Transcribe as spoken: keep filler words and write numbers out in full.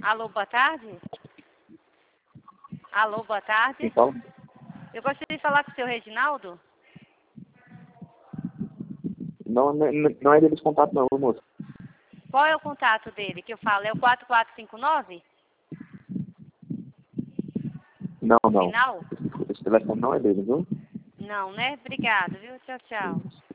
Alô, boa tarde? Alô, boa tarde? Quem fala? Eu gostaria de falar com o seu Reginaldo. Não, não, não é deles contato não, moço. Qual é o contato dele que eu falo? É o quatro quatro cinco nove? Não, O não. final? Esse telefone não é dele, viu? Não, né? Obrigado, viu? Tchau, tchau.